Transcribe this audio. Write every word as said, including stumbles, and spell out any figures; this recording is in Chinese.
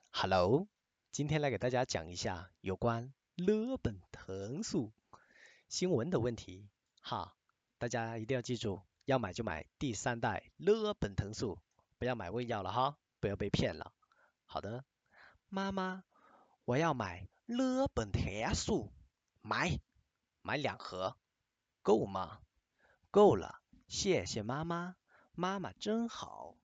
Hello，今天来给大家讲一下有关勒本藤素新闻的问题。哈，大家一定要记住，要买就买第三代勒本藤素，不要买胃药了哈，不要被骗了。好的，妈妈，我要买勒本藤素，买买两盒，够吗？够了，谢谢妈妈，妈妈真好。